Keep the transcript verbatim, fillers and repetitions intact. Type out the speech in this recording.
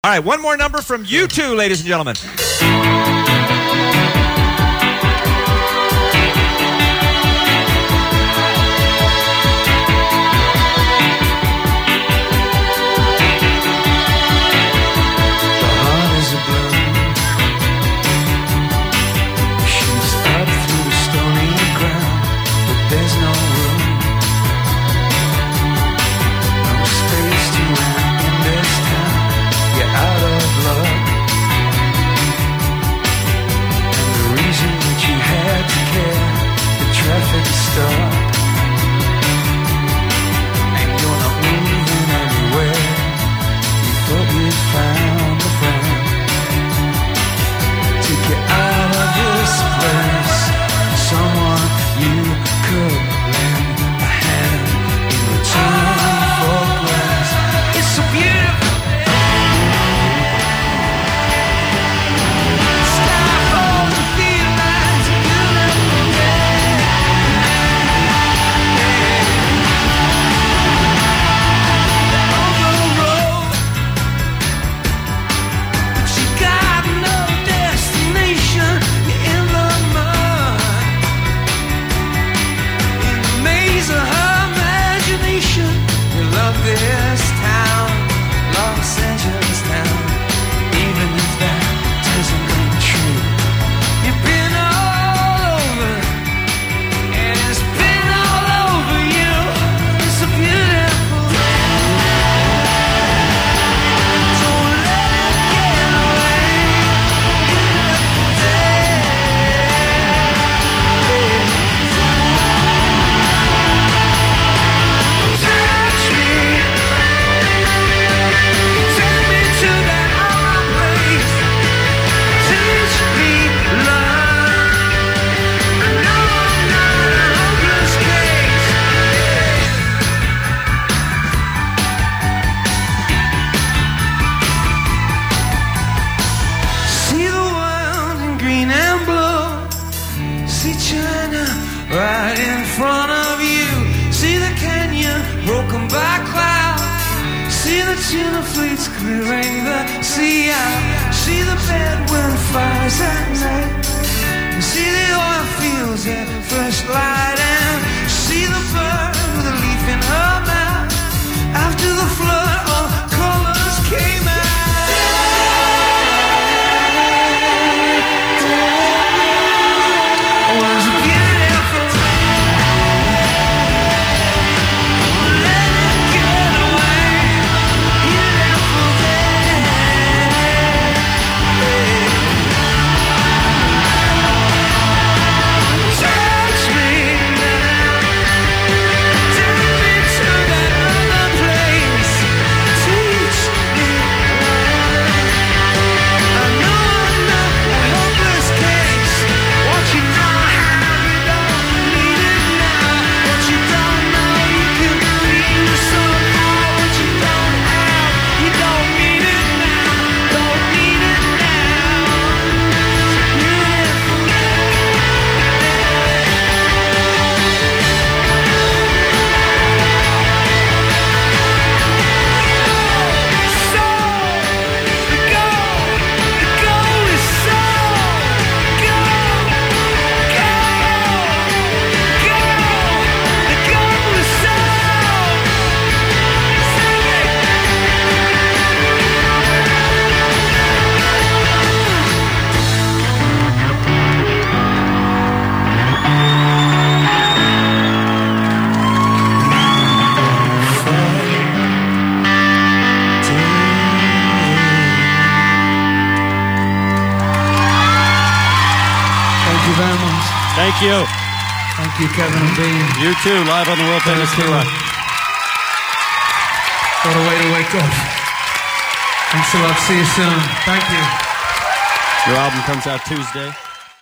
All right, one more number from you two, ladies and gentlemen. This town, Los Angeles town, even if that doesn't ring true. You've been all over, and it's been all over you. It's a beautiful day. Don't let it get away. Beautiful day. Touch me. See China right in front of you. See the canyon broken by clouds. See the tuna fleets clearing the sea out. See the Bedouin fires at night. See the oil fields at first light. And see the bird with a leaf in her mouth. After the flood, all colors came out. Very much. Thank you. Thank you, Kevin and Bean. You too, live on the World Famous Tour. What a way to wake up. Thanks a lot. See you soon. Thank you. Your album comes out Tuesday.